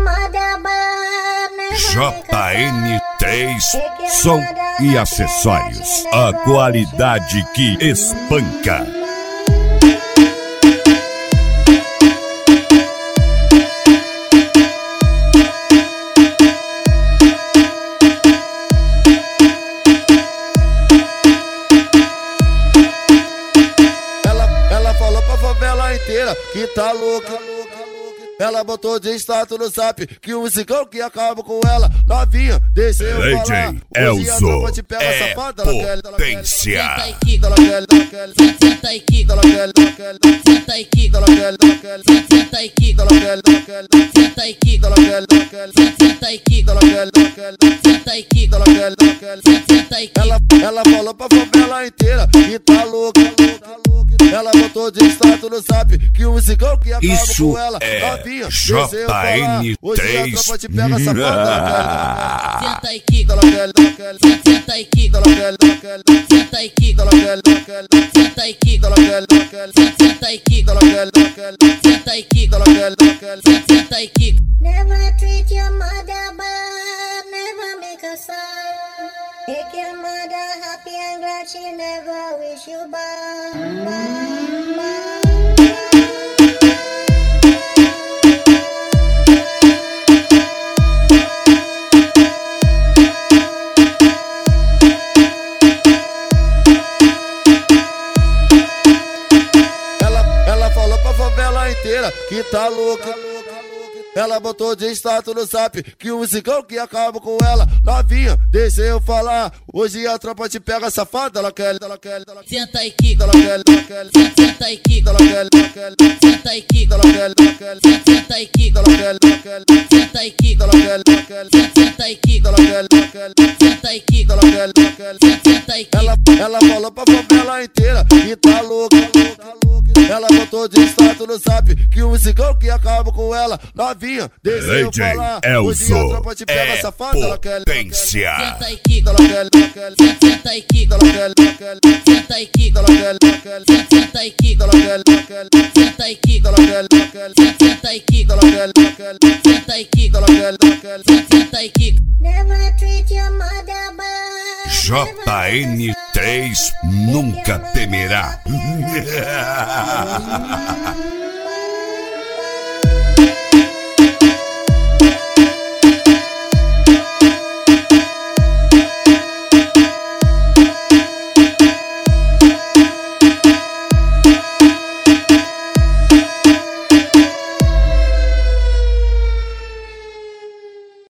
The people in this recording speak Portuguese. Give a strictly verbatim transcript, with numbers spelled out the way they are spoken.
J N três Som e acessórios. A qualidade que espanca. Inteira, que tá louca. Ela botou de status no zap que o musicão que acaba com ela. Novinha, deixa eu falar. Elzo é potência. Senta aí, Kiko. Senta aí, Kiko. Senta aí, Kiko. Senta aí, Kiko. Senta aí, Kiko. Senta aí, Kiko. Senta aí, Kiko. Ela, ela falou pra favela inteira que tá louca. Ela botou de status no zap que o musicão que acaba Isso com ela. É Novinha, J N três. Senta aí, Kiko. Senta aí, Kiko. Senta aí, Kiko. Senta aí, Kiko. Senta aí, Kiko. Senta aí, Kiko. Senta aí, Kiko. Never treat your mother bad, never make her sad. Make your mother happy and glad, she never wish you bad, bad, bad. Inteira, que tá louca. Ela botou de status no zap que o musicão que acaba com ela. Novinha, deixa eu falar. Hoje a tropa te pega safada. Ela quer, ela quer, ela quer. Senta aí, Kiko. Ela quer, ela quer. Senta aí, Kiko. Senta aí, Kiko. Ela quer, ela quer. Senta aí, Kiko. Ela quer, ela quer. Senta aí, Kiko. Ela quer, ela quer. Senta aí, Kiko. Ela quer, ela quer. Senta aí, Kiko. Ela quer, ela quer. Senta aí, Kiko. Ela, ela falou pra favela inteira que tá louca. Ela botou de status no zap que o musicão que acaba com ela. Novinha, deixa eu falar. Hoje a tropa te pega é safada. Ela quer, potência. Senta aí, Kiko. ela quer, ela quer. Senta aí, Kiko. Ela quer, ela quer. Senta aí, Kiko. Ela quer, ela quer. Senta aí, Kiko. Ela quer, ela quer. Senta aí, Kiko. Ela quer, ela quer. Senta aí, Kiko. Ela quer, ela quer. Senta aí, Kiko. Ela quer, ela quer. Senta aí, Kiko. Never treat your mother bad. J N três nunca temerá.